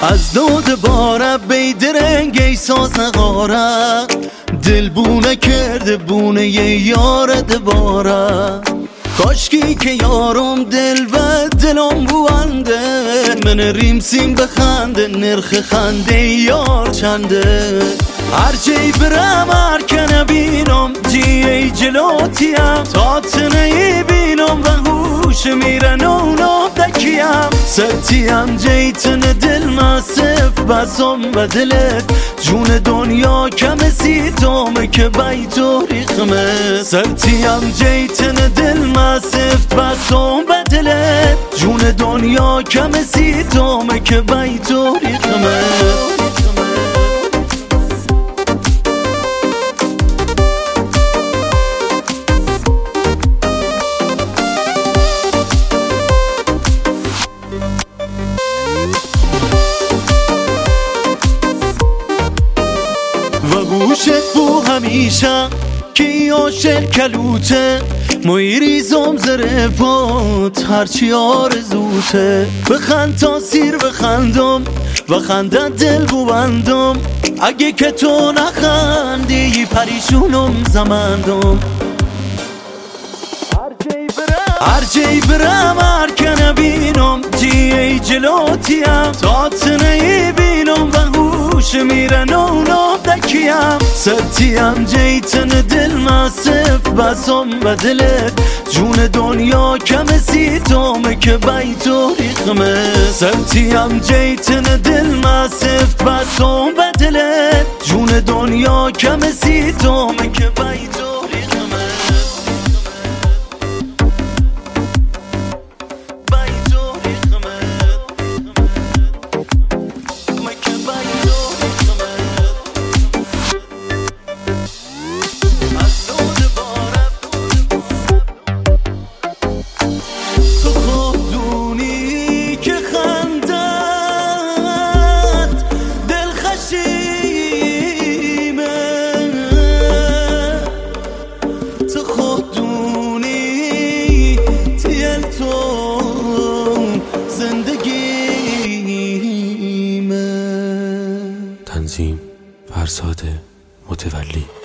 از دود باره بیدرنگ احساس نقاره دل بونه کرده بونه یار دباره کاشکی که یارم دل و دلم بوانده من ریمسیم بخنده نرخ خنده یار چنده هر جای برم هر که نبینم جیه جلوتیم تا تنهی بینم و هوش میرن اونو دکیم سرتیم جیتن دل مسف بسم و دلت جون دنیا کم سیتومه که بیتو ریخمه سرتیم جیتن دل مسف بسم و دلت جون دنیا کم سیتومه که بیتو ریخمه و گوشت بو همیشه که عاشق کلوته مایی ریزم زره پات هرچی آرزوته بخند تا سیر بخندم و خنده دل ببندم اگه که تو نخندی پریشونم زمندم هر جای برم هر که نبینم جیه جلوتیم تا تنهی بینم و هوش میرن اونو دکیم سرتیم جیتن دل مسف بسم و دلت جون دنیا کم سیتومه که بیتو ریخمه سرتیم جیتن دل مسف بسم و دلت جون دنیا کم سیتومه که بیتو تنظیم فرزاد متولی.